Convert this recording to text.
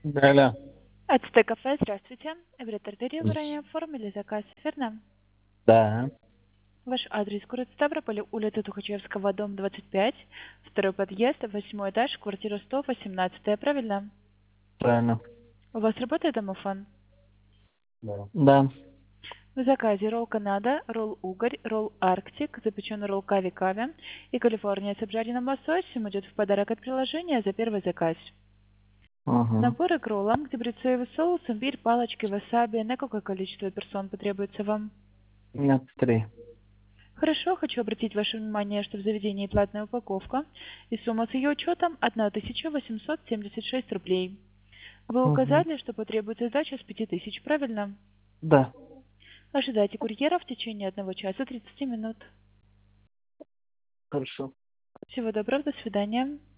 Да, алло. Ацтек-кафе, здравствуйте. Эврит-артель, вы ранее оформили заказ, верно? Да, Ваш адрес: город Ставрополь, улица Тухачевского, дом 25, второй подъезд, 8 этаж, квартира 118, правильно? правильно. У вас работает домофон? Да. В заказе ролл Канада, ролл Угорь, ролл Арктик, запеченный ролл Кави-Кави и Калифорния с обжаренным лососем идет в подарок от приложения за первый заказ. Угу. Наборы к роллам, где будет соевый соус, имбирь, палочки, васаби. На какое количество персон потребуется вам? Нет, 3. Хорошо, хочу обратить ваше внимание, что в заведении платная упаковка, и сумма с ее учетом 1876 рублей. Вы Угу. указали, что потребуется сдача с 5000, правильно? Да. Ожидайте курьера в течение 1 часа 30 минут. Хорошо. Всего доброго, до свидания.